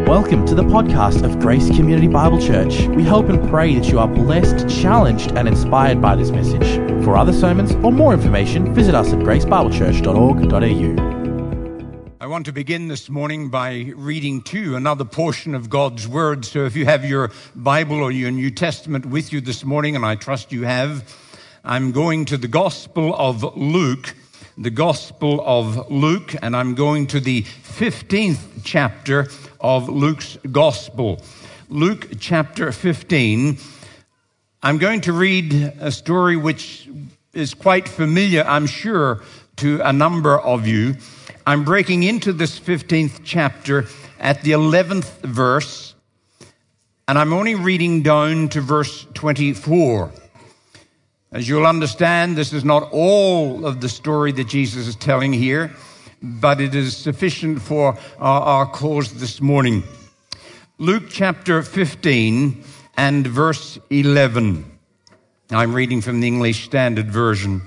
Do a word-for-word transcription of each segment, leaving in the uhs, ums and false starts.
Welcome to the podcast of Grace Community Bible Church. We hope and pray that you are blessed, challenged, and inspired by this message. For other sermons or more information, visit us at grace bible church dot org dot a u. I want to begin this morning by reading to you another portion of God's Word. So if you have your Bible or your New Testament with you this morning, and I trust you have, I'm going to the Gospel of Luke, the Gospel of Luke, and I'm going to the fifteenth chapter of Luke's Gospel. Luke chapter fifteen. I'm going to read a story which is quite familiar, I'm sure, to a number of you. I'm breaking into this fifteenth chapter at the eleventh verse, and I'm only reading down to verse twenty-four. As you'll understand, this is not all of the story that Jesus is telling here, but it is sufficient for our, our cause this morning. Luke chapter fifteen and verse eleven. I'm reading from the English Standard Version.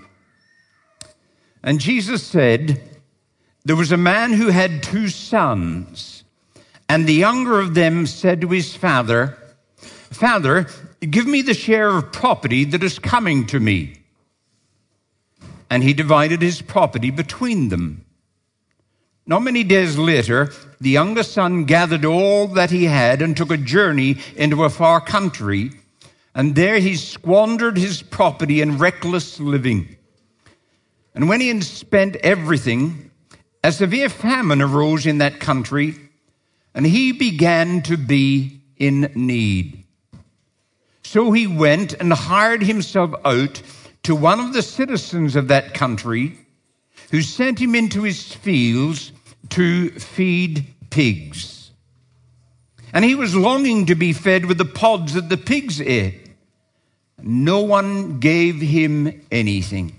And Jesus said, "There was a man who had two sons, and the younger of them said to his father, 'Father, give me the share of property that is coming to me.' And he divided his property between them. Not many days later, the younger son gathered all that he had and took a journey into a far country, and there he squandered his property in reckless living. And when he had spent everything, a severe famine arose in that country, and he began to be in need. So he went and hired himself out to one of the citizens of that country, who sent him into his fields to feed pigs. And he was longing to be fed with the pods that the pigs ate. No one gave him anything.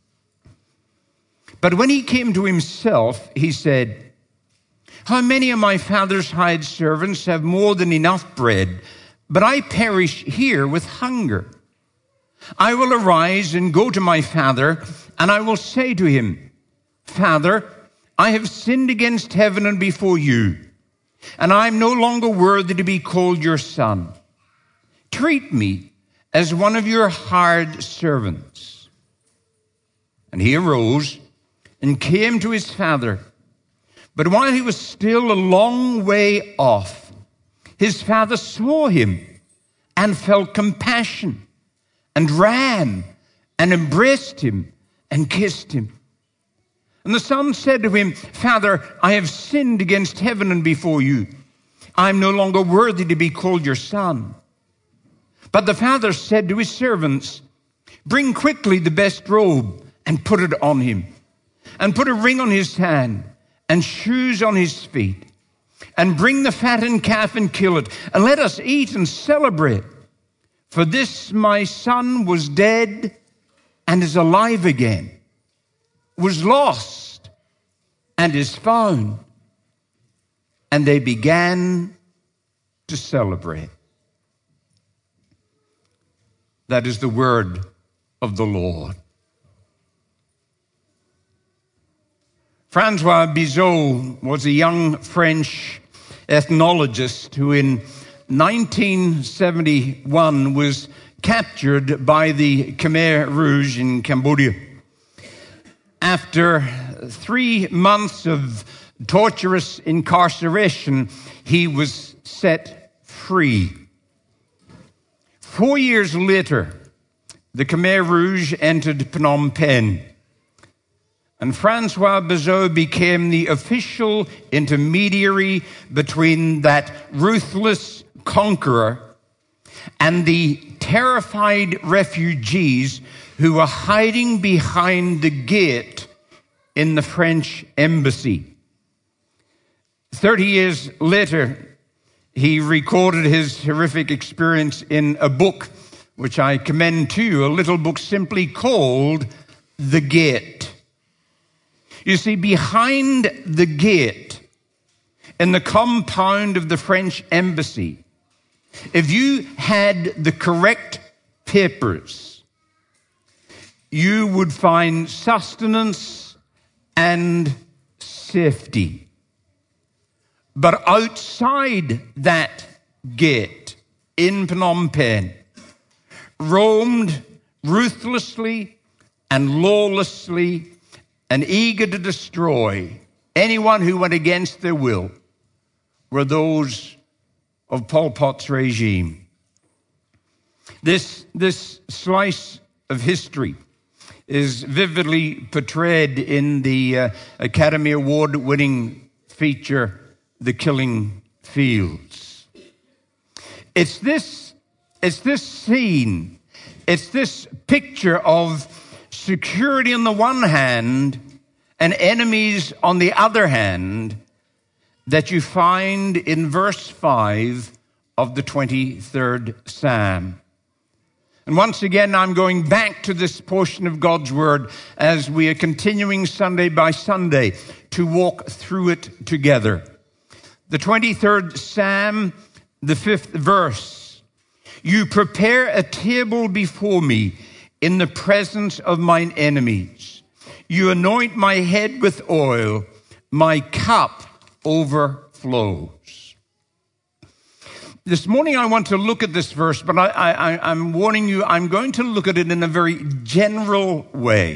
But when he came to himself, he said, 'How many of my father's hired servants have more than enough bread, but I perish here with hunger? I will arise and go to my father, and I will say to him, Father, I have sinned against heaven and before you, and I am no longer worthy to be called your son. Treat me as one of your hired servants.' And he arose and came to his father. But while he was still a long way off, his father saw him and felt compassion and ran and embraced him and kissed him. And the son said to him, 'Father, I have sinned against heaven and before you. I am no longer worthy to be called your son.' But the father said to his servants, 'Bring quickly the best robe and put it on him, and put a ring on his hand and shoes on his feet, and bring the fattened calf and kill it, and let us eat and celebrate. For this my son was dead and is alive again, was lost and is found.' And they began to celebrate." That is the word of the Lord. Francois Bizot was a young French ethnologist who in nineteen seventy-one was captured by the Khmer Rouge in Cambodia. After three months of torturous incarceration, he was set free. Four years later, the Khmer Rouge entered Phnom Penh, and Francois Bizot became the official intermediary between that ruthless conqueror and the terrified refugees who were hiding behind the gate in the French embassy. Thirty years later, he recorded his horrific experience in a book, which I commend to you, a little book simply called The Gate. You see, behind the gate in the compound of the French embassy, if you had the correct papers, you would find sustenance and safety. But outside that gate in Phnom Penh roamed ruthlessly and lawlessly and eager to destroy anyone who went against their will were those of Pol Pot's regime. This, this slice of history is vividly portrayed in the uh, Academy Award-winning feature, The Killing Fields. It's this, it's this scene, it's this picture of security on the one hand and enemies on the other hand that you find in verse five of the twenty-third Psalm. And once again, I'm going back to this portion of God's Word as we are continuing Sunday by Sunday to walk through it together. The twenty-third Psalm, the fifth verse. You prepare a table before me in the presence of mine enemies. You anoint my head with oil. My cup overflows. This morning I want to look at this verse, but I, I, I'm warning you, I'm going to look at it in a very general way.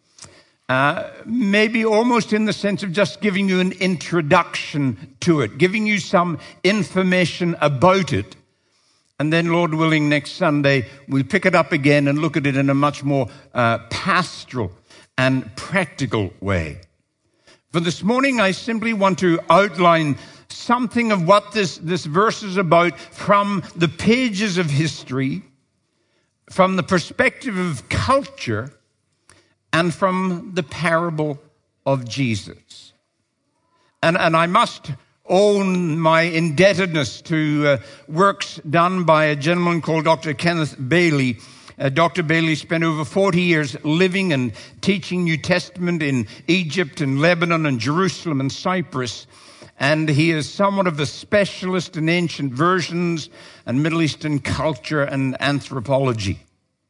Uh, maybe almost in the sense of just giving you an introduction to it, giving you some information about it. And then, Lord willing, next Sunday, we'll pick it up again and look at it in a much more uh, pastoral and practical way. For this morning, I simply want to outline something of what this, this verse is about from the pages of history, from the perspective of culture, and from the parable of Jesus. And, and I must own my indebtedness to uh, works done by a gentleman called Doctor Kenneth Bailey. Uh, Doctor Bailey spent over forty years living and teaching New Testament in Egypt and Lebanon and Jerusalem and Cyprus. And he is somewhat of a specialist in ancient versions and Middle Eastern culture and anthropology.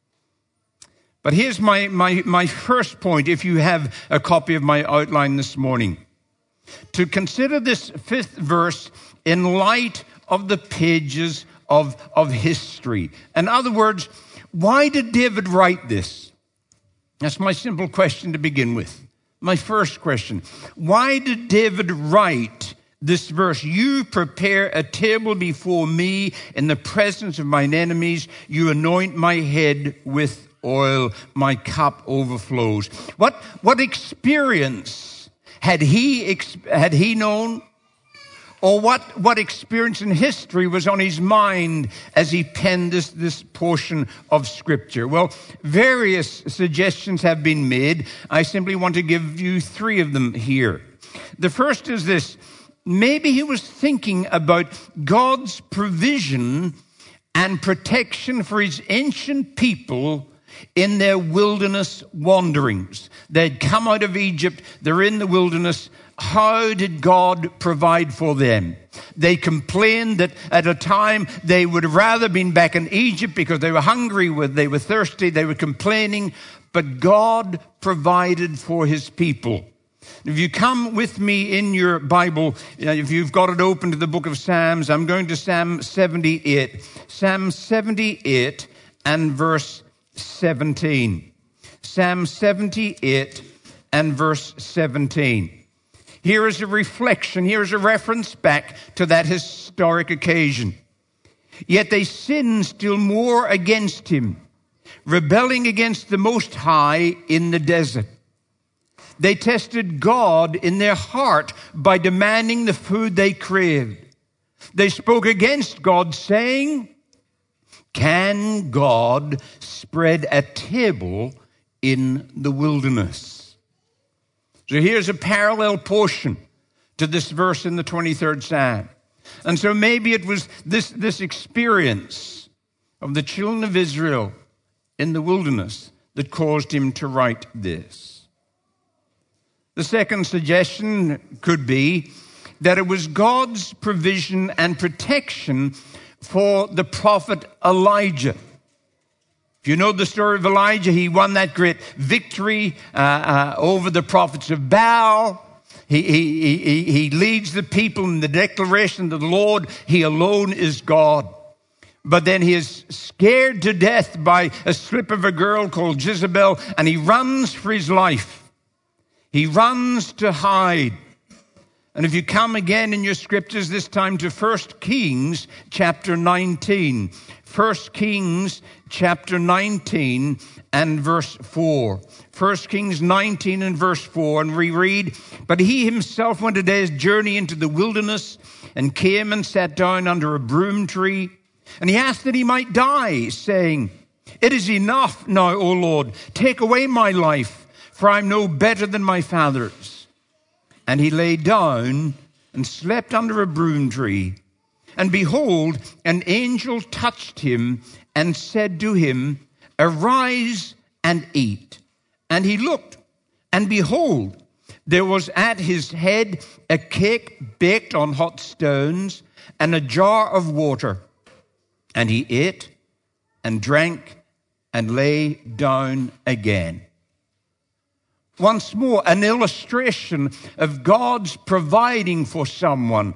But here's my, my, my first point, if you have a copy of my outline this morning. To consider this fifth verse in light of the pages of, of history. In other words, why did David write this? That's my simple question to begin with. My first question. Why did David write this verse? You prepare a table before me in the presence of mine enemies. You anoint my head with oil. My cup overflows. What, what experience had he, had he known? Or what, what experience in history was on his mind as he penned this, this portion of Scripture? Well, various suggestions have been made. I simply want to give you three of them here. The first is this. Maybe he was thinking about God's provision and protection for his ancient people in their wilderness wanderings. They'd come out of Egypt. They're in the wilderness. How did God provide for them? They complained that at a time they would have rather been back in Egypt because they were hungry, they were thirsty, they were complaining, but God provided for his people. If you come with me in your Bible, if you've got it open to the book of Psalms, I'm going to Psalm seventy-eight. Psalm seventy-eight and verse seventeen. Psalm seventy-eight and verse seventeen. Here is a reflection, here is a reference back to that historic occasion. Yet they sinned still more against him, rebelling against the Most High in the desert. They tested God in their heart by demanding the food they craved. They spoke against God, saying, "Can God spread a table in the wilderness?" So here's a parallel portion to this verse in the twenty-third Psalm. And so maybe it was this, this experience of the children of Israel in the wilderness that caused him to write this. The second suggestion could be that it was God's provision and protection for the prophet Elijah. If you know the story of Elijah, he won that great victory uh, uh, over the prophets of Baal. He, he, he, he leads the people in the declaration that the Lord, He alone is God. But then he is scared to death by a slip of a girl called Jezebel, and he runs for his life. He runs to hide. And if you come again in your scriptures, this time to First Kings chapter nineteen. First Kings chapter nineteen and verse four. First Kings nineteen and verse four, and we read, "But he himself went a day's journey into the wilderness and came and sat down under a broom tree. And he asked that he might die, saying, 'It is enough now, O Lord, take away my life, for I am no better than my fathers.' And he lay down and slept under a broom tree. And behold, an angel touched him and said to him, 'Arise and eat.' And he looked, and behold, there was at his head a cake baked on hot stones and a jar of water. And he ate and drank and lay down again." Once more, an illustration of God's providing for someone,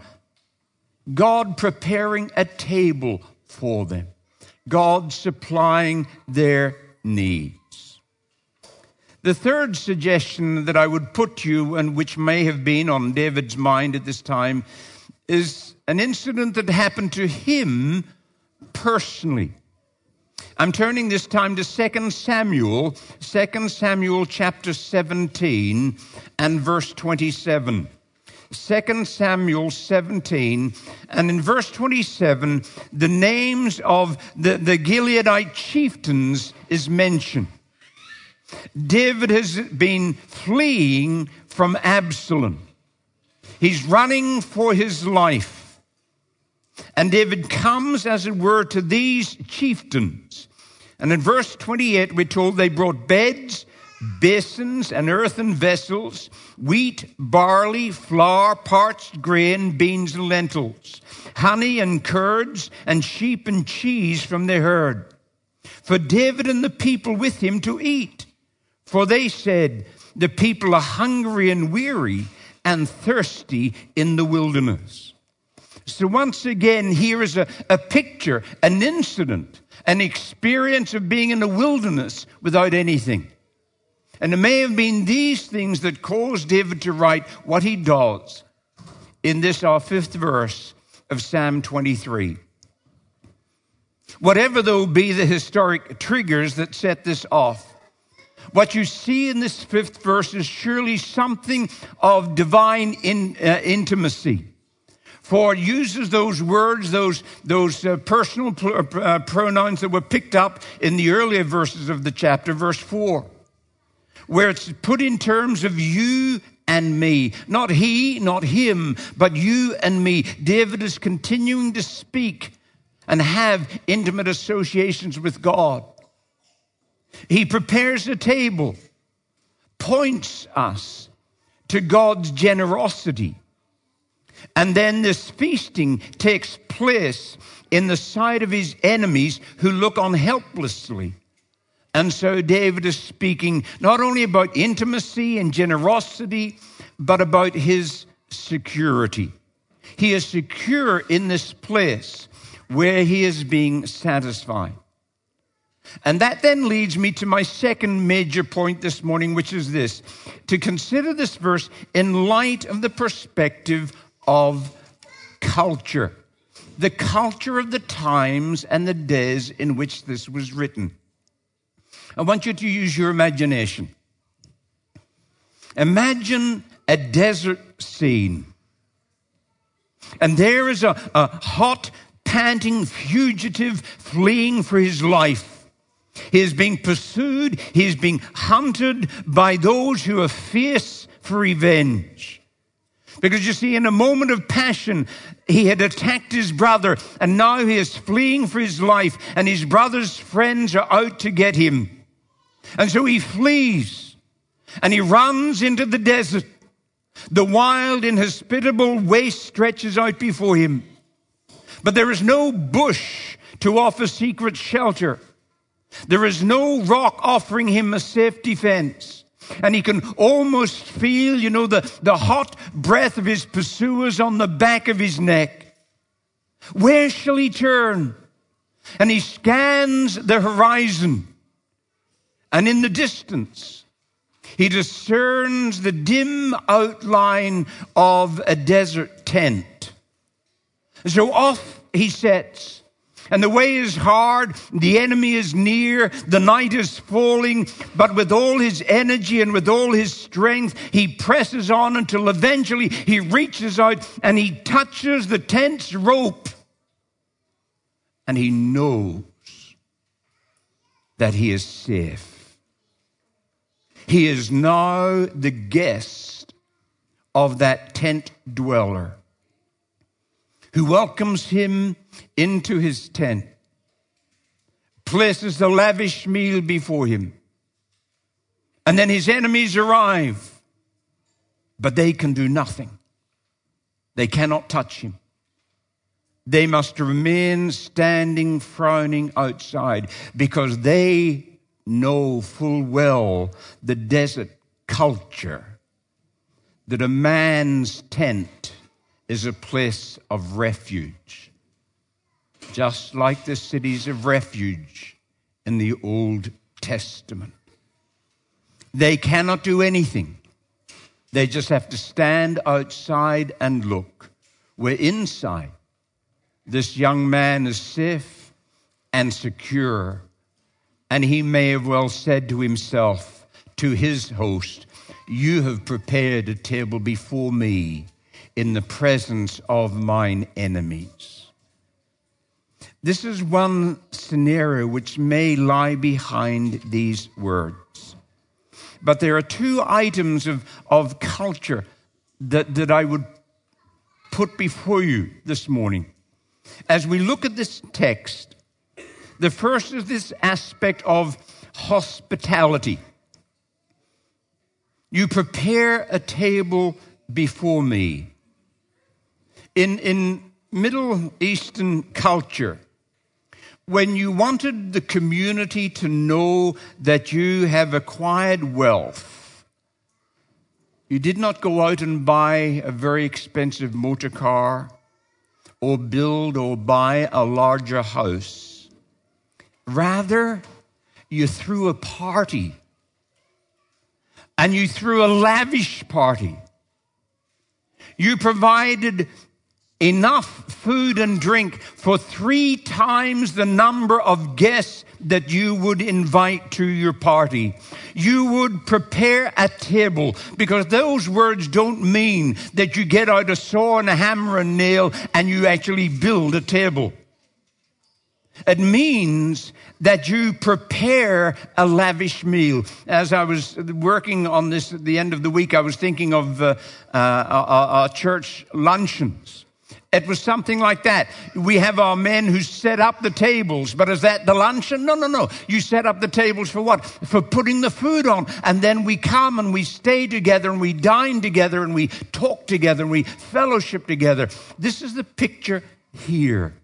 God preparing a table for them, God supplying their needs. The third suggestion that I would put to you, and which may have been on David's mind at this time, is an incident that happened to him personally. I'm turning this time to Second Samuel, Second Samuel chapter seventeen and verse twenty-seven. Second Samuel seventeen, and in verse twenty-seven, the names of the, the Gileadite chieftains is mentioned. David has been fleeing from Absalom. He's running for his life. And David comes, as it were, to these chieftains. And in verse twenty-eight, we're told they brought beds, basins, and earthen vessels, wheat, barley, flour, parched grain, beans, and lentils, honey and curds, and sheep and cheese from their herd, for David and the people with him to eat. For they said, "The people are hungry and weary and thirsty in the wilderness." So once again, here is a, a picture, an incident, an experience of being in the wilderness without anything. And it may have been these things that caused David to write what he does in this, our fifth verse of Psalm twenty-three. Whatever, though, be the historic triggers that set this off, what you see in this fifth verse is surely something of divine in, uh, intimacy. For it uses those words, those, those uh, personal pl- uh, pronouns that were picked up in the earlier verses of the chapter, verse four, where it's put in terms of you and me. Not he, not him, but you and me. David is continuing to speak and have intimate associations with God. He prepares a table, points us to God's generosity. And then this feasting takes place in the sight of his enemies who look on helplessly. And so David is speaking not only about intimacy and generosity, but about his security. He is secure in this place where he is being satisfied. And that then leads me to my second major point this morning, which is this: to consider this verse in light of the perspective of culture, the culture of the times and the days in which this was written. I want you to use your imagination. Imagine a desert scene. And there is a, a hot, panting fugitive fleeing for his life. He is being pursued. He is being hunted by those who are fierce for revenge. Because you see, in a moment of passion, he had attacked his brother, and now he is fleeing for his life, and his brother's friends are out to get him. And so he flees, and he runs into the desert. The wild, inhospitable waste stretches out before him. But there is no bush to offer secret shelter. There is no rock offering him a safe defense. And he can almost feel, you know, the, the hot breath of his pursuers on the back of his neck. Where shall he turn? And he scans the horizon. And in the distance, he discerns the dim outline of a desert tent. So off he sets. And the way is hard, the enemy is near, the night is falling, but with all his energy and with all his strength, he presses on until eventually he reaches out and he touches the tent's rope. And he knows that he is safe. He is now the guest of that tent dweller, who welcomes him into his tent, places the lavish meal before him, and then his enemies arrive, but they can do nothing. They cannot touch him. They must remain standing, frowning outside, because they know full well the desert culture, that a man's tent is a place of refuge, just like the cities of refuge in the Old Testament. They cannot do anything. They just have to stand outside and look. Where inside, this young man is safe and secure, and he may have well said to himself, to his host, "You have prepared a table before me in the presence of mine enemies." This is one scenario which may lie behind these words. But there are two items of, of culture that, that I would put before you this morning. As we look at this text, the first is this aspect of hospitality. You prepare a table before me. In, in Middle Eastern culture, when you wanted the community to know that you have acquired wealth, you did not go out and buy a very expensive motor car or build or buy a larger house. Rather, you threw a party, and you threw a lavish party. You provided enough food and drink for three times the number of guests that you would invite to your party. You would prepare a table, because those words don't mean that you get out a saw and a hammer and nail and you actually build a table. It means that you prepare a lavish meal. As I was working on this at the end of the week, I was thinking of uh, uh, our, our church luncheons. It was something like that. We have our men who set up the tables, but is that the luncheon? No, no, no. You set up the tables for what? For putting the food on. And then we come and we stay together and we dine together and we talk together and we fellowship together. This is the picture here.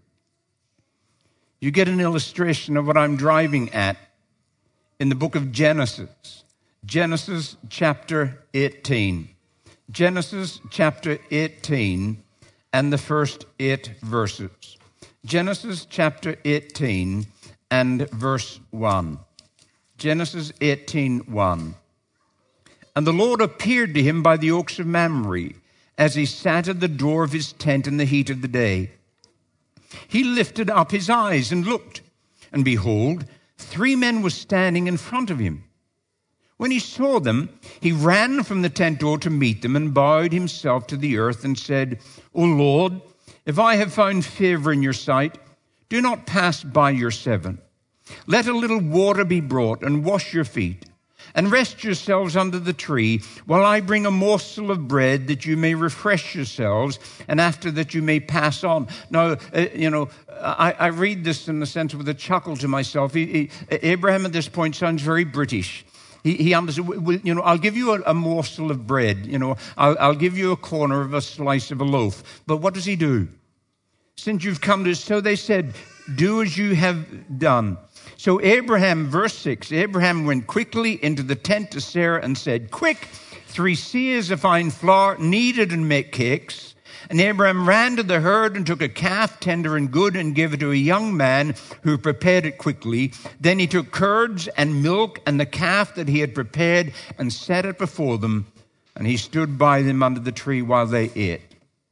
You get an illustration of what I'm driving at in the book of Genesis. Genesis chapter eighteen. Genesis chapter eighteen and the first eight verses. Genesis chapter eighteen and verse one. Genesis eighteen, one. And the Lord appeared to him by the oaks of Mamre, as he sat at the door of his tent in the heat of the day. He lifted up his eyes and looked, and behold, three men were standing in front of him. When he saw them, he ran from the tent door to meet them and bowed himself to the earth and said, "O Lord, if I have found favor in your sight, do not pass by your servant. Let a little water be brought and wash your feet, and rest yourselves under the tree while I bring a morsel of bread that you may refresh yourselves, and after that you may pass on." Now, uh, you know, I, I read this in the sense with a chuckle to myself. He, he, Abraham at this point sounds very British. He, he understood, you know, I'll give you a, a morsel of bread, you know, I'll, I'll give you a corner of a slice of a loaf. But what does he do? Since you've come to, so they said, do as you have done. So Abraham, verse six, Abraham went quickly into the tent to Sarah and said, quick, three seahs of fine flour, knead it and make cakes. And Abraham ran to the herd and took a calf, tender and good, and gave it to a young man who prepared it quickly. Then he took curds and milk and the calf that he had prepared and set it before them. And he stood by them under the tree while they ate.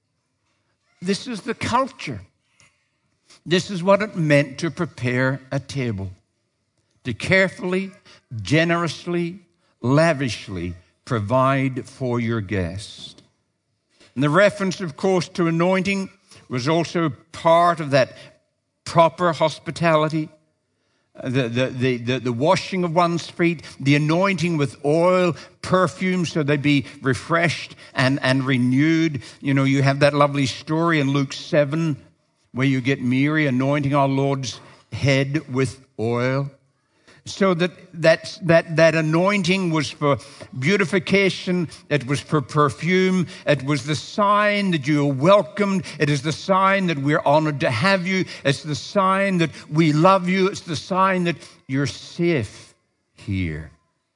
This is the culture. This is what it meant to prepare a table. To carefully, generously, lavishly provide for your guest. And the reference, of course, to anointing was also part of that proper hospitality. The, the, the, the, the washing of one's feet, the anointing with oil, perfume, so they'd be refreshed and, and renewed. You know, you have that lovely story in Luke seven where you get Mary anointing our Lord's head with oil. So that, that, that, that anointing was for beautification, it was for perfume, it was the sign that you are welcomed, it is the sign that we're honored to have you, it's the sign that we love you, it's the sign that you're safe here.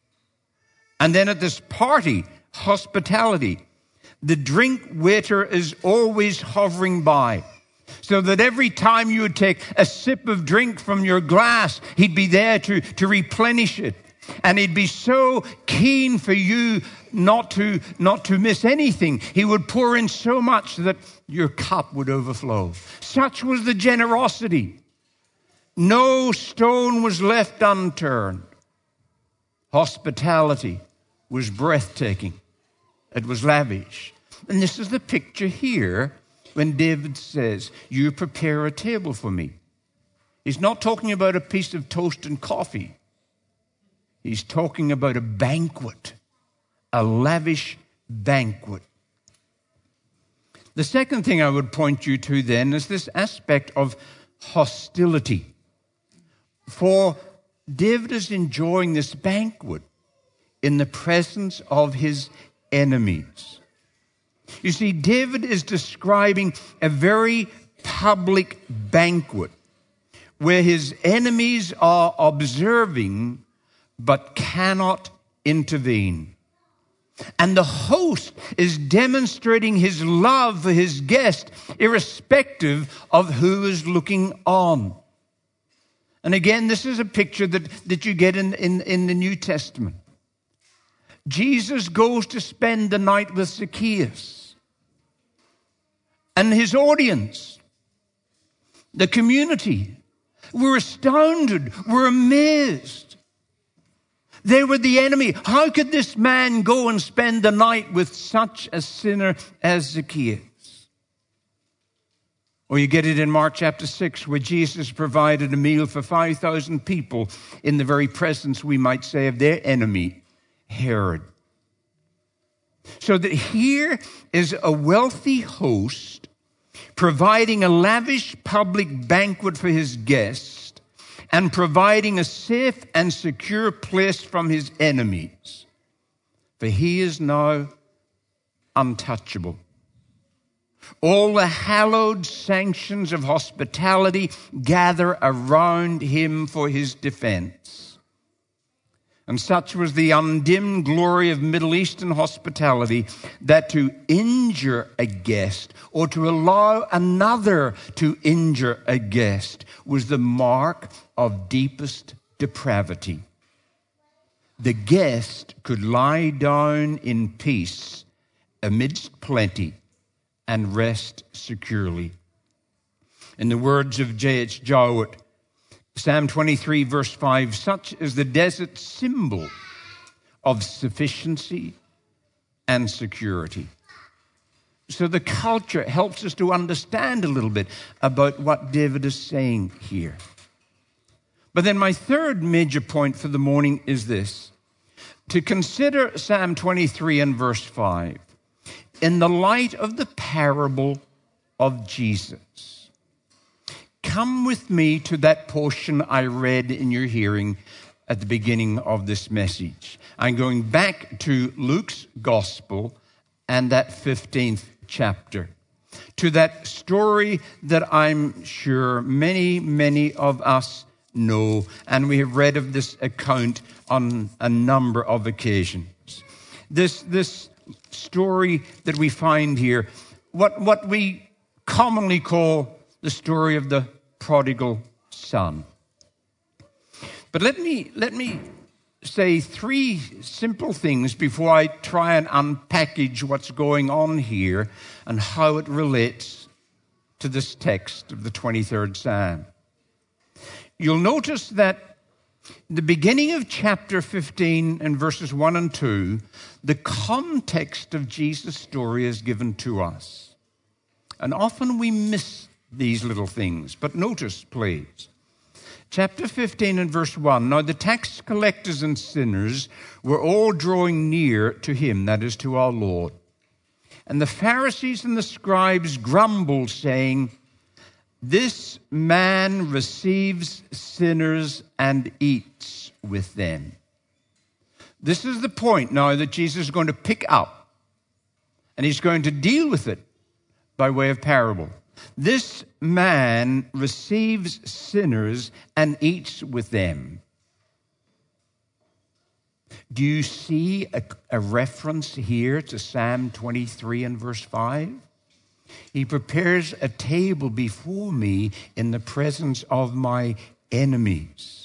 And then at this party, hospitality, the drink waiter is always hovering by. So that every time you would take a sip of drink from your glass, he'd be there to, to replenish it. And he'd be so keen for you not to, not to miss anything. He would pour in so much that your cup would overflow. Such was the generosity. No stone was left unturned. Hospitality was breathtaking. It was lavish. And this is the picture here when David says, you prepare a table for me. He's not talking about a piece of toast and coffee. He's talking about a banquet, a lavish banquet. The second thing I would point you to then is this aspect of hostility. For David is enjoying this banquet in the presence of his enemies. You see, David is describing a very public banquet where his enemies are observing but cannot intervene. And the host is demonstrating his love for his guest irrespective of who is looking on. And again, this is a picture that, that you get in, in, in the New Testament. Jesus goes to spend the night with Zacchaeus. And his audience, the community, were astounded, were amazed. They were the enemy. How could this man go and spend the night with such a sinner as Zacchaeus? Or you get it in Mark chapter six, where Jesus provided a meal for five thousand people in the very presence, we might say, of their enemy, Herod. So that here is a wealthy host providing a lavish public banquet for his guests and providing a safe and secure place from his enemies. For he is now untouchable. All the hallowed sanctions of hospitality gather around him for his defense. And such was the undimmed glory of Middle Eastern hospitality that to injure a guest or to allow another to injure a guest was the mark of deepest depravity. The guest could lie down in peace amidst plenty and rest securely. In the words of J H Jowett, Psalm twenty-three, verse five, such is the desert symbol of sufficiency and security. So the culture helps us to understand a little bit about what David is saying here. But then my third major point for the morning is this: to consider Psalm twenty-three and verse five in the light of the parable of Jesus. Come with me to that portion I read in your hearing at the beginning of this message. I'm going back to Luke's Gospel and that fifteenth chapter, to that story that I'm sure many, many of us know, and we have read of this account on a number of occasions. This, this story that we find here, what, what we commonly call the story of the prodigal son. But let me, let me say three simple things before I try and unpackage what's going on here and how it relates to this text of the twenty-third Psalm. You'll notice that in the beginning of chapter fifteen and verses one and two, the context of Jesus' story is given to us. And often we miss these little things. But notice, please, chapter fifteen and verse one, now the tax collectors and sinners were all drawing near to him, that is, to our Lord. And the Pharisees and the scribes grumbled, saying, this man receives sinners and eats with them. This is the point now that Jesus is going to pick up, and he's going to deal with it by way of parable. This man receives sinners and eats with them. Do you see a, a reference here to Psalm twenty-three and verse five? He prepares a table before me in the presence of my enemies.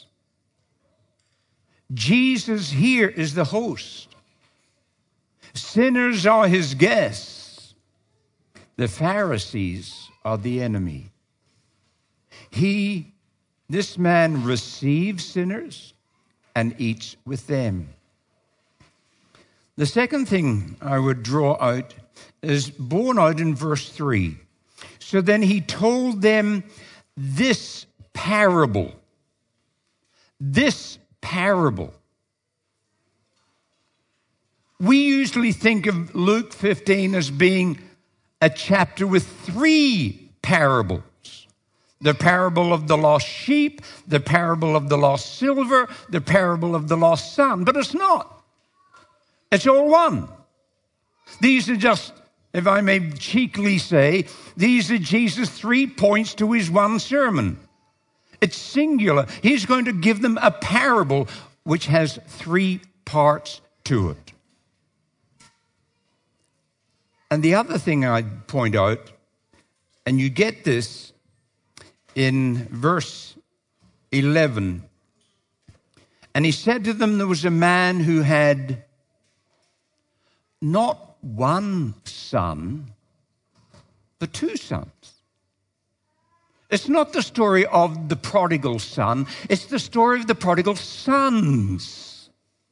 Jesus here is the host. Sinners are his guests. The Pharisees are the enemy. He, this man, receives sinners and eats with them. The second thing I would draw out is borne out in verse three. So then he told them this parable. This parable. We usually think of Luke fifteen as being a chapter with three parables. The parable of the lost sheep, the parable of the lost silver, the parable of the lost son. But it's not. It's all one. These are just, if I may cheekily say, these are Jesus' three points to his one sermon. It's singular. He's going to give them a parable which has three parts to it. And the other thing I'd point out, and you get this in verse eleven. And he said to them, there was a man who had not one son, but two sons. It's not the story of the prodigal son. It's the story of the prodigal sons.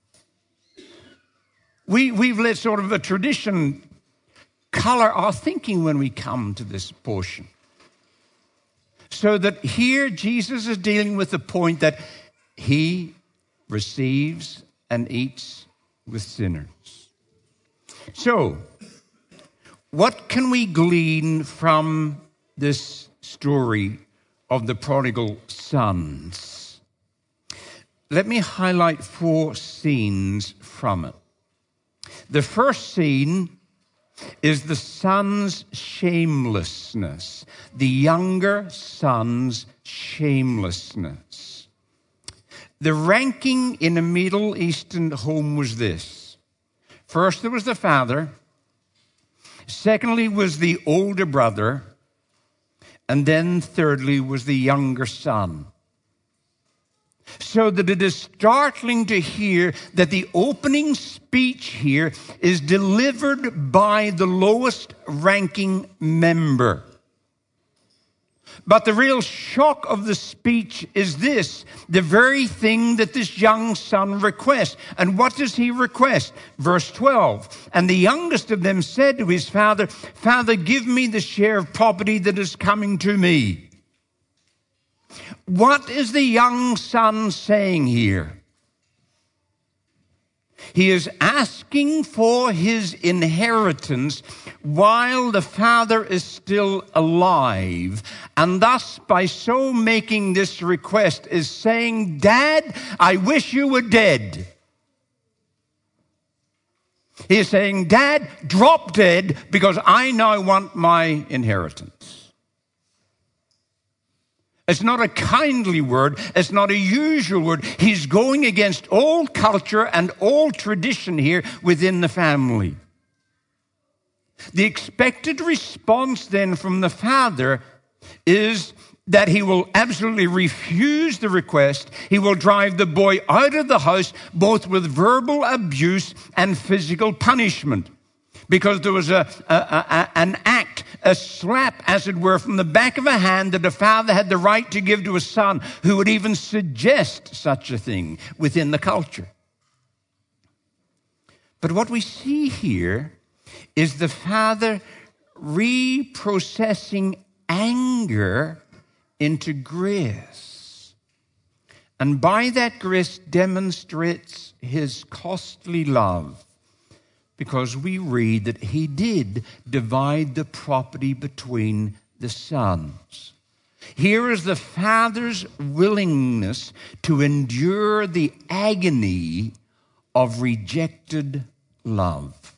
We, we've let sort of a tradition color our thinking when we come to this portion. So that here Jesus is dealing with the point that he receives and eats with sinners. So, what can we glean from this story of the prodigal sons? Let me highlight four scenes from it. The first scene is the son's shamelessness, the younger son's shamelessness. The ranking in a Middle Eastern home was this. First, there was the father. Secondly, was the older brother. And then, thirdly, was the younger son. So that it is startling to hear that the opening speech here is delivered by the lowest ranking member. But the real shock of the speech is this, the very thing that this young son requests. And what does he request? Verse twelve. And the youngest of them said to his father, Father, give me the share of property that is coming to me. What is the young son saying here? He is asking for his inheritance while the father is still alive. And thus, by so making this request, is saying, Dad, I wish you were dead. He is saying, Dad, drop dead because I now want my inheritance. It's not a kindly word. It's not a usual word. He's going against all culture and all tradition here within the family. The expected response then from the father is that he will absolutely refuse the request. He will drive the boy out of the house, both with verbal abuse and physical punishment. Because there was a, a, a an act, a slap, as it were, from the back of a hand that a father had the right to give to a son who would even suggest such a thing within the culture. But what we see here is the father reprocessing anger into grace. And by that grace demonstrates his costly love. Because we read that he did divide the property between the sons. Here is the father's willingness to endure the agony of rejected love.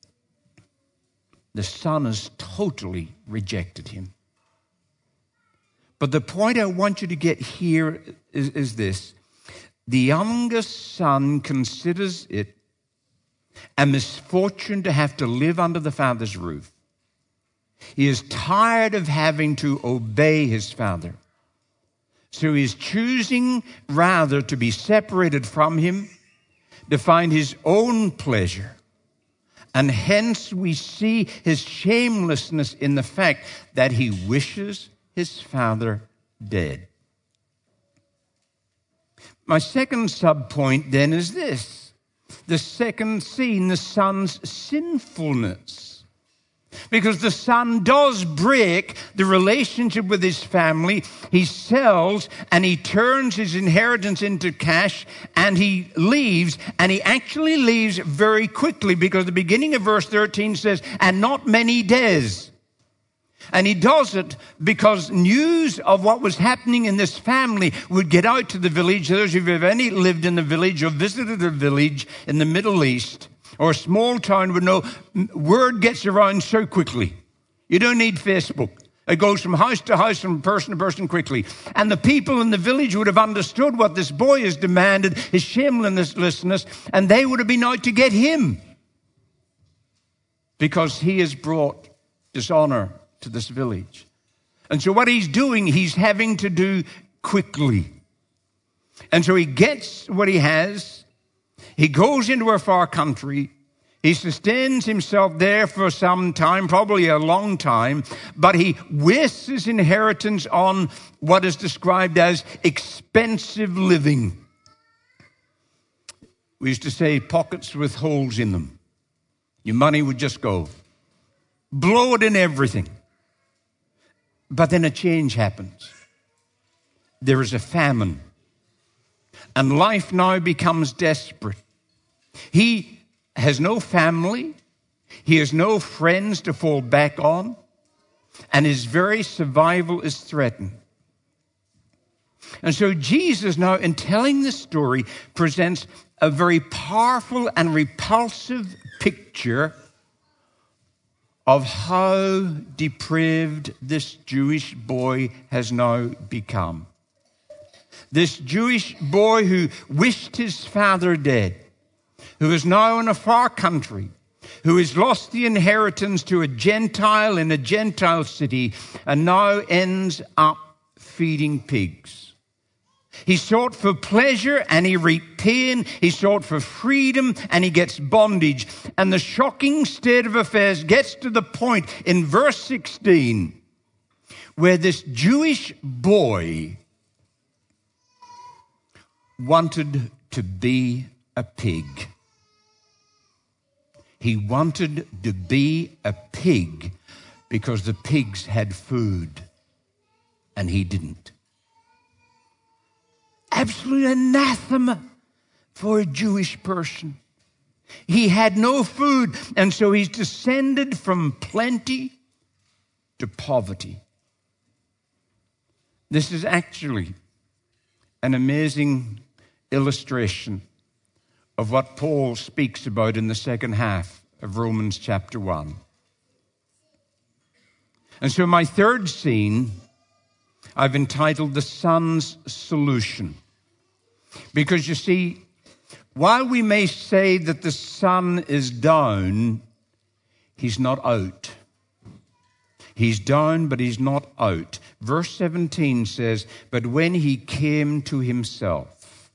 The son has totally rejected him. But the point I want you to get here is, is this. The youngest son considers it a misfortune to have to live under the father's roof. He is tired of having to obey his father. So he is choosing rather to be separated from him, to find his own pleasure. And hence we see his shamelessness in the fact that he wishes his father dead. My second subpoint then is this. The second scene, the son's sinfulness. Because the son does break the relationship with his family. He sells and he turns his inheritance into cash and he leaves. And he actually leaves very quickly because the beginning of verse thirteen says, and not many days. And he does it because news of what was happening in this family would get out to the village. Those of you who have any lived in the village or visited a village in the Middle East or a small town would know word gets around so quickly. You don't need Facebook. It goes from house to house, from person to person quickly. And the people in the village would have understood what this boy has demanded, his shamelessness, and they would have been out to get him because he has brought dishonor to this village. And so what he's doing, he's having to do quickly. And so he gets what he has. He goes into a far country. He sustains himself there for some time, probably a long time, but he wastes his inheritance on what is described as expensive living. We used to say pockets with holes in them. Your money would just go. Blow it in everything. But then a change happens. There is a famine. And life now becomes desperate. He has no family. He has no friends to fall back on. And his very survival is threatened. And so Jesus now, in telling this story, presents a very powerful and repulsive picture of how depraved this Jewish boy has now become. This Jewish boy who wished his father dead, who is now in a far country, who has lost the inheritance to a Gentile in a Gentile city, and now ends up feeding pigs. He sought for pleasure and he reaped pain. He sought for freedom and he gets bondage. And the shocking state of affairs gets to the point in verse sixteen where this Jewish boy wanted to be a pig. He wanted to be a pig because the pigs had food and he didn't. Absolute anathema for a Jewish person. He had no food, and so he's descended from plenty to poverty. This is actually an amazing illustration of what Paul speaks about in the second half of Romans chapter one. And so my third scene I've entitled The Son's Solution. Because you see, while we may say that the son is down, he's not out. He's down, but he's not out. Verse seventeen says, but when he came to himself.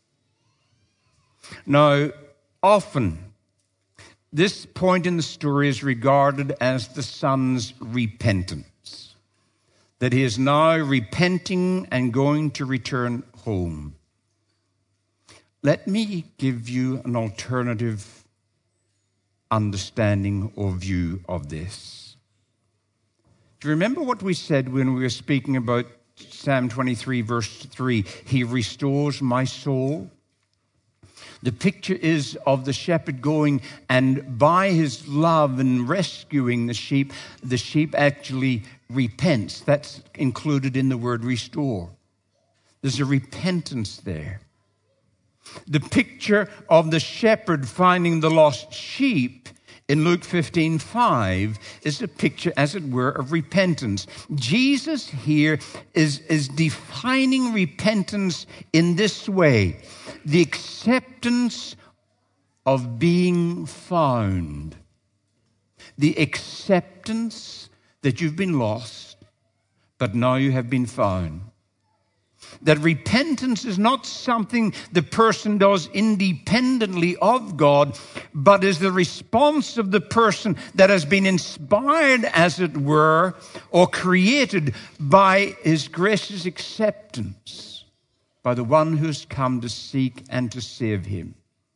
Now, often, this point in the story is regarded as the son's repentance, that he is now repenting and going to return home. Let me give you an alternative understanding or view of this. Do you remember what we said when we were speaking about Psalm twenty-three, verse three? He restores my soul. The picture is of the shepherd going, and by his love and rescuing the sheep, the sheep actually repents. That's included in the word restore. There's a repentance there. The picture of the shepherd finding the lost sheep in Luke fifteen five is a picture, as it were, of repentance. Jesus here is, is defining repentance in this way: the acceptance of being found. The acceptance that you've been lost, but now you have been found. That repentance is not something the person does independently of God, but is the response of the person that has been inspired, as it were, or created by his gracious acceptance by the one who's come to seek and to save him.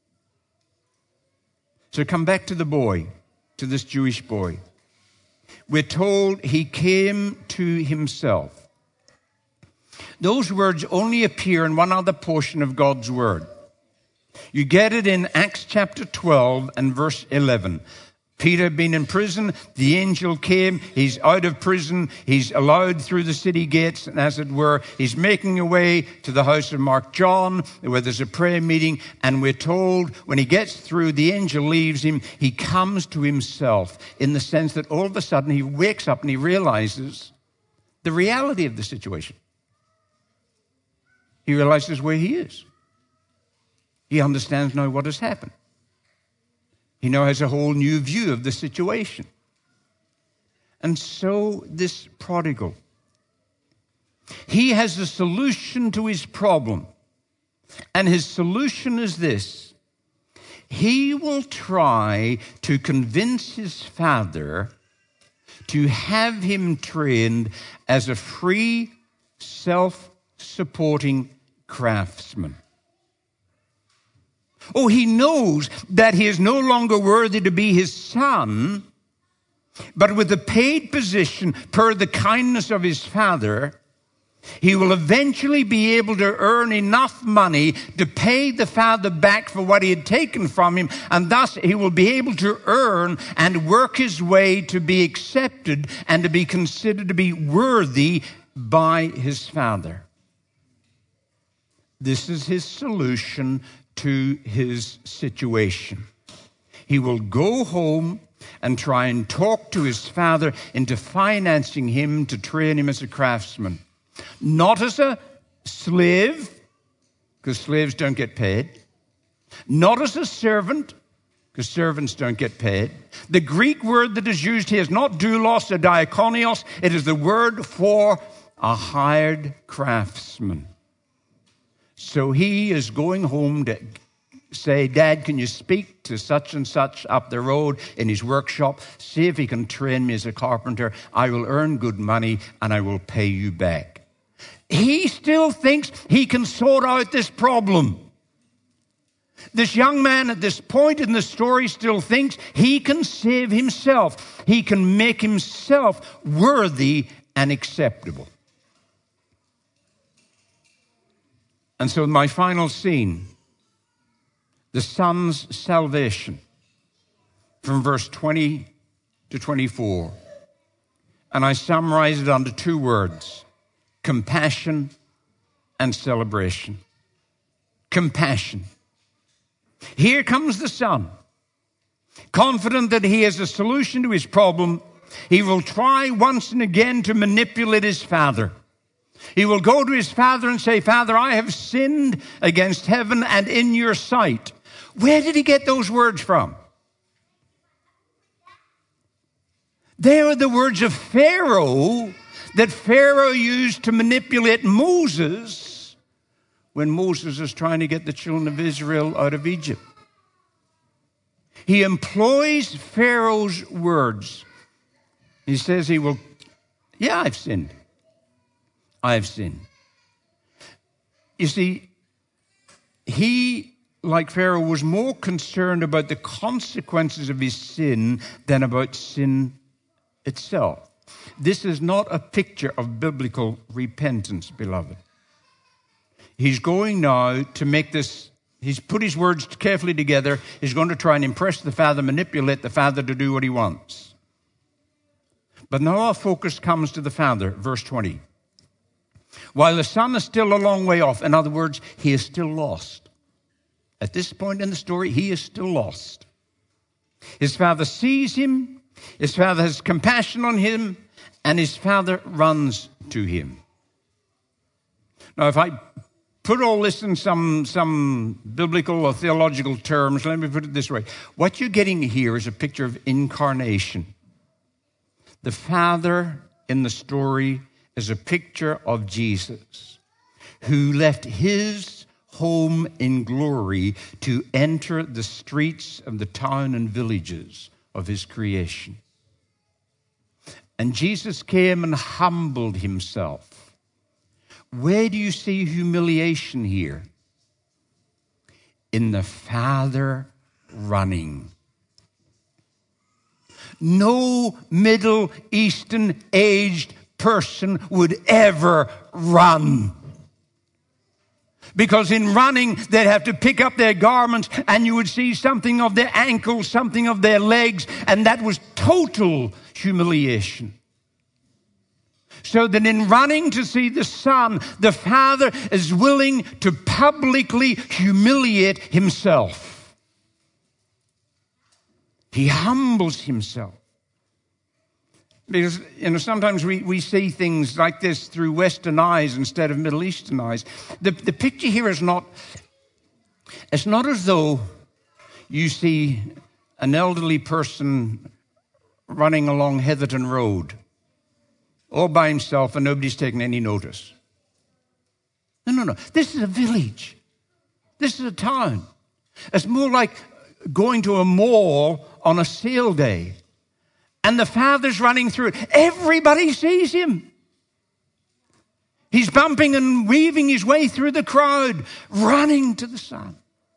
So come back to the boy, to this Jewish boy. We're told he came to himself. Those words only appear in one other portion of God's word. You get it in Acts chapter twelve and verse eleven. Peter had been in prison. The angel came. He's out of prison. He's allowed through the city gates, and as it were, he's making a way to the house of Mark John, where there's a prayer meeting. And we're told when he gets through, the angel leaves him. He comes to himself, in the sense that all of a sudden he wakes up and he realizes the reality of the situation. He realizes where he is. He understands now what has happened. He now has a whole new view of the situation. And so this prodigal, he has a solution to his problem. And his solution is this: he will try to convince his father to have him trained as a free, self-supporting craftsman. Oh, he knows that he is no longer worthy to be his son, but with a paid position per the kindness of his father, he will eventually be able to earn enough money to pay the father back for what he had taken from him, and thus he will be able to earn and work his way to be accepted and to be considered to be worthy by his father. This is his solution to his situation. He will go home and try and talk to his father into financing him to train him as a craftsman. Not as a slave, because slaves don't get paid. Not as a servant, because servants don't get paid. The Greek word that is used here is not doulos or diakonios. It is the word for a hired craftsman. So he is going home to say, Dad, can you speak to such and such up the road in his workshop? See if he can train me as a carpenter. I will earn good money and I will pay you back. He still thinks he can sort out this problem. This young man at this point in the story still thinks he can save himself. He can make himself worthy and acceptable. And so my final scene, the son's salvation, from verse twenty to twenty-four. And I summarize it under two words: compassion and celebration. Compassion. Here comes the son, confident that he has a solution to his problem. He will try once and again to manipulate his father. He will go to his father and say, Father, I have sinned against heaven and in your sight. Where did he get those words from? They are the words of Pharaoh that Pharaoh used to manipulate Moses when Moses was trying to get the children of Israel out of Egypt. He employs Pharaoh's words. He says he will, yeah, I've sinned. I've sinned. You see, he, like Pharaoh, was more concerned about the consequences of his sin than about sin itself. This is not a picture of biblical repentance, beloved. He's going now to make this, he's put his words carefully together. He's going to try and impress the father, manipulate the father to do what he wants. But now our focus comes to the father, verse twenty. While the son is still a long way off, in other words, he is still lost. At this point in the story, he is still lost. His father sees him, his father has compassion on him, and his father runs to him. Now, if I put all this in some, some biblical or theological terms, let me put it this way. What you're getting here is a picture of incarnation. The father in the story is a picture of Jesus, who left his home in glory to enter the streets of the town and villages of his creation. And Jesus came and humbled himself. Where do you see humiliation here? In the Father running. No Middle Eastern aged person would ever run. Because in running, they'd have to pick up their garments and you would see something of their ankles, something of their legs, and that was total humiliation. So that in running to see the Son, the Father is willing to publicly humiliate himself. He humbles himself. Because, you know, sometimes we, we see things like this through Western eyes instead of Middle Eastern eyes. The, the picture here is not, it's not as though you see an elderly person running along Heatherton Road all by himself and nobody's taking any notice. No, no, no. This is a village. This is a town. It's more like going to a mall on a sale day. And the Father's running through it. Everybody sees him. He's bumping and weaving his way through the crowd, running to the Son.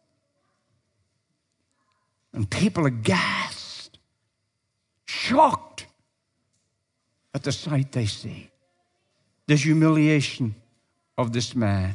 And people are gasped, shocked at the sight they see. The humiliation of this man.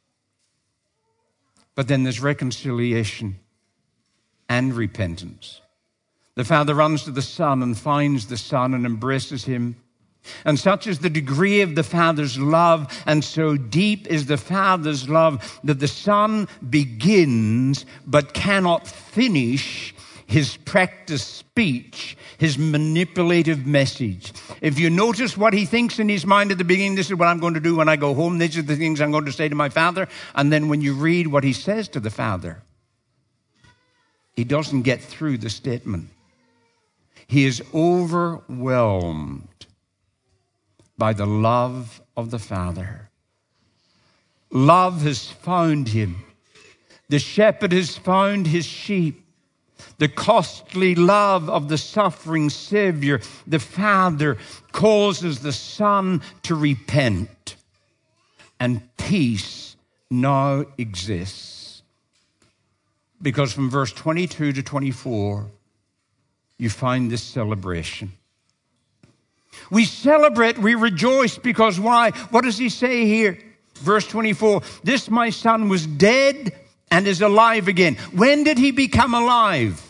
But then there's reconciliation and repentance. The Father runs to the Son and finds the Son and embraces him. And such is the degree of the Father's love, and so deep is the Father's love, that the Son begins but cannot finish his practiced speech, his manipulative message. If you notice what he thinks in his mind at the beginning, this is what I'm going to do when I go home, these are the things I'm going to say to my Father. And then when you read what he says to the Father, he doesn't get through the statement. He is overwhelmed by the love of the Father. Love has found him. The shepherd has found his sheep. The costly love of the suffering Savior, the Father, causes the Son to repent. And peace now exists. Because from verse twenty-two to twenty-four, you find this celebration. We celebrate, we rejoice because why? What does he say here? Verse twenty-four, this my son was dead and is alive again. When did he become alive?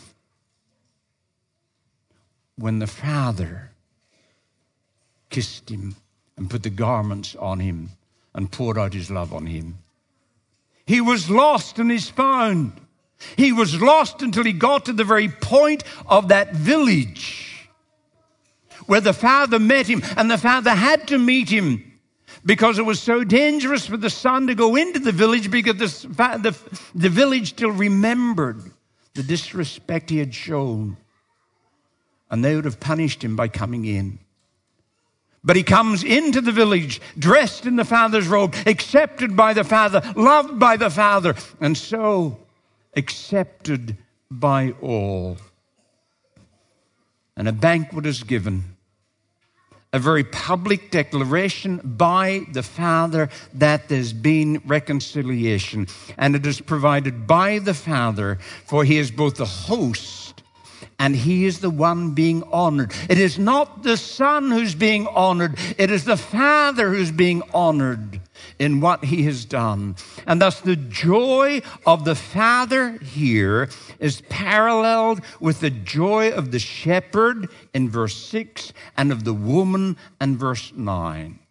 When the Father kissed him and put the garments on him and poured out his love on him. He was lost and is found. He was lost until he got to the very point of that village where the Father met him, and the Father had to meet him because it was so dangerous for the son to go into the village, because the, the, the village still remembered the disrespect he had shown. And they would have punished him by coming in. But he comes into the village, dressed in the Father's robe, accepted by the Father, loved by the Father, and so accepted by all. And a banquet is given, a very public declaration by the Father that there's been reconciliation. And it is provided by the Father, for he is both the host and he is the one being honored. It is not the Son who's being honored. It is the Father who's being honored in what he has done. And thus the joy of the Father here is paralleled with the joy of the shepherd in verse six and of the woman in verse nine.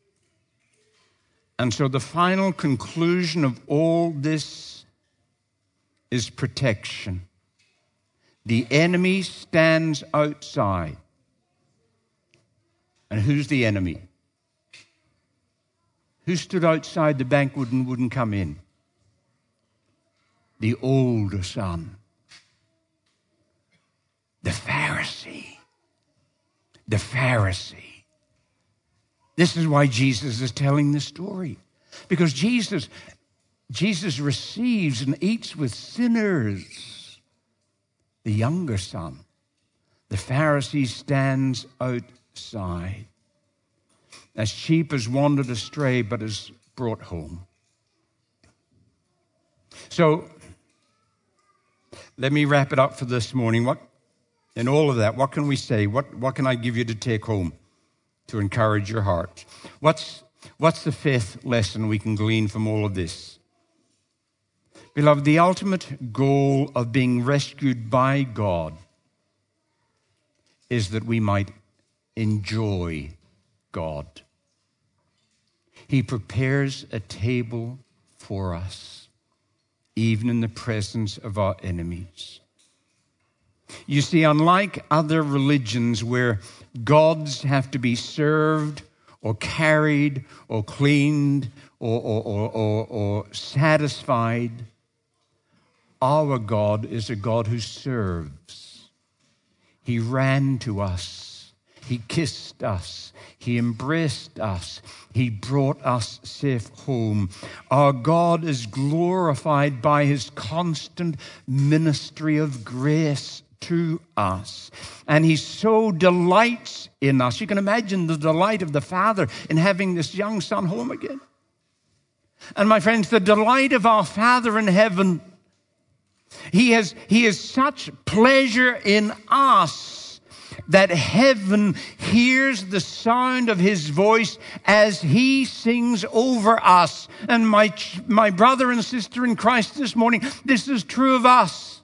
And so the final conclusion of all this is protection. The enemy stands outside. And who's the enemy? Who stood outside the banquet and wouldn't come in? The older son. The Pharisee. The Pharisee. This is why Jesus is telling the story. Because Jesus, Jesus receives and eats with sinners. The younger son, the Pharisee, stands outside. As sheep has wandered astray, but is brought home. So, let me wrap it up for this morning. What, in all of that, what can we say? What, what can I give you to take home to encourage your heart? What's, what's the fifth lesson we can glean from all of this? Beloved, the ultimate goal of being rescued by God is that we might enjoy God. He prepares a table for us, even in the presence of our enemies. You see, unlike other religions where gods have to be served or carried or cleaned or, or, or, or, or satisfied, our God is a God who serves. He ran to us. He kissed us. He embraced us. He brought us safe home. Our God is glorified by his constant ministry of grace to us. And he so delights in us. You can imagine the delight of the Father in having this young son home again. And my friends, the delight of our Father in heaven, He has, he has such pleasure in us that heaven hears the sound of his voice as he sings over us. And my, my brother and sister in Christ this morning, this is true of us.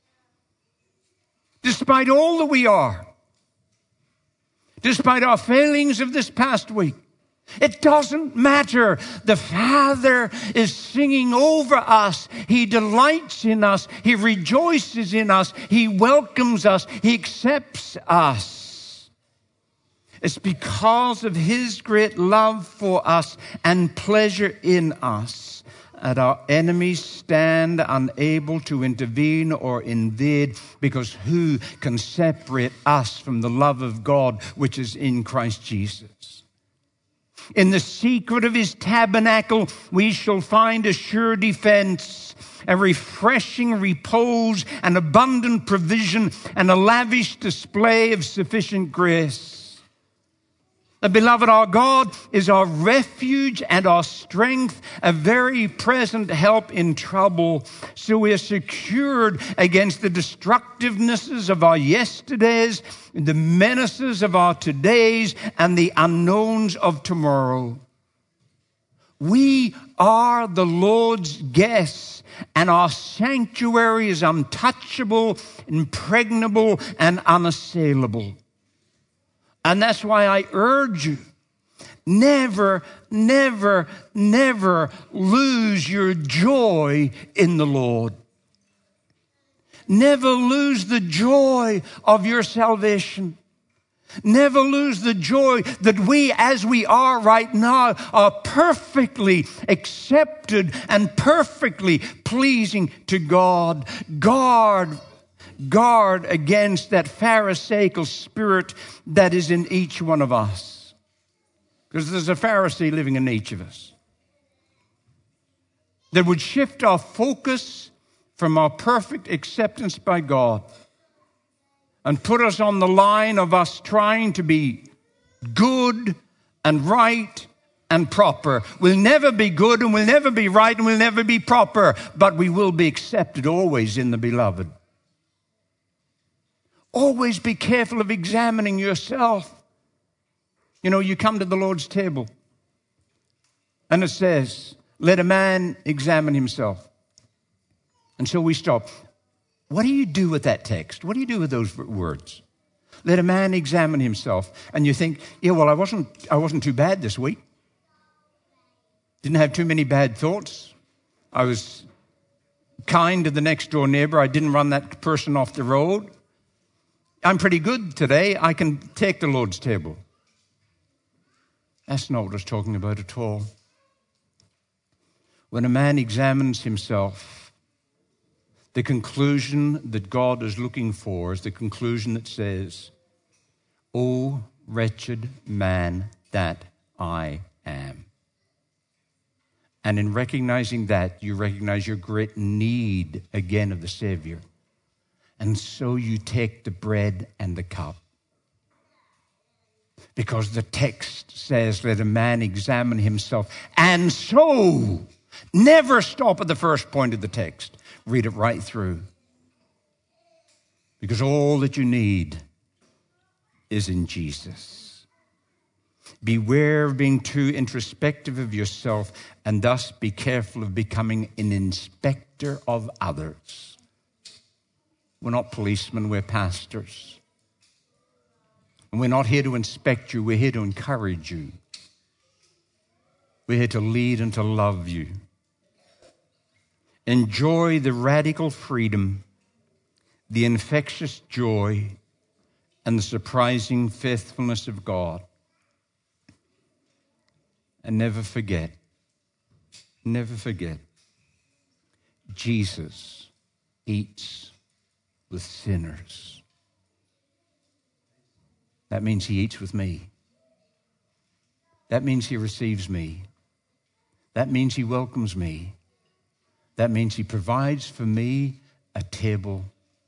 Despite all that we are, despite our failings of this past week, it doesn't matter. The Father is singing over us. He delights in us. He rejoices in us. He welcomes us. He accepts us. It's because of his great love for us and pleasure in us that our enemies stand unable to intervene or invade, because who can separate us from the love of God which is in Christ Jesus? In the secret of his tabernacle, we shall find a sure defense, a refreshing repose, an abundant provision, and a lavish display of sufficient grace. The beloved, our God is our refuge and our strength, a very present help in trouble. So we are secured against the destructivenesses of our yesterdays, the menaces of our todays, and the unknowns of tomorrow. We are the Lord's guests, and our sanctuary is untouchable, impregnable, and unassailable. And that's why I urge you, never, never, never lose your joy in the Lord. Never lose the joy of your salvation. Never lose the joy that we, as we are right now, are perfectly accepted and perfectly pleasing to God. Guard, guard against that Pharisaical spirit that is in each one of us. Because there's a Pharisee living in each of us. That would shift our focus from our perfect acceptance by God and put us on the line of us trying to be good and right and proper. We'll never be good and we'll never be right and we'll never be proper, but we will be accepted always in the beloved. Always be careful of examining yourself. You know, you come to the Lord's table and it says, let a man examine himself. And so we stop. What do you do with that text? What do you do with those words? Let a man examine himself. And you think, yeah, well, I wasn't, I wasn't too bad this week. Didn't have too many bad thoughts. I was kind to the next door neighbor. I didn't run that person off the road. I'm pretty good today. I can take the Lord's table. That's not what it's talking about at all. When a man examines himself, the conclusion that God is looking for is the conclusion that says, "O wretched man that I am." And in recognizing that, you recognize your great need again of the Savior. And so you take the bread and the cup. Because the text says, let a man examine himself. And so, never stop at the first point of the text. Read it right through. Because all that you need is in Jesus. Beware of being too introspective of yourself, and thus be careful of becoming an inspector of others. We're not policemen, we're pastors. And we're not here to inspect you, we're here to encourage you. We're here to lead and to love you. Enjoy the radical freedom, the infectious joy, and the surprising faithfulness of God. And never forget, never forget, Jesus eats with sinners. That means he eats with me. That means he receives me. That means he welcomes me. That means he provides for me a table,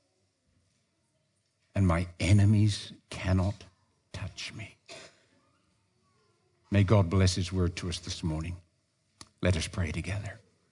and my enemies cannot touch me. May God bless his word to us this morning. Let us pray together.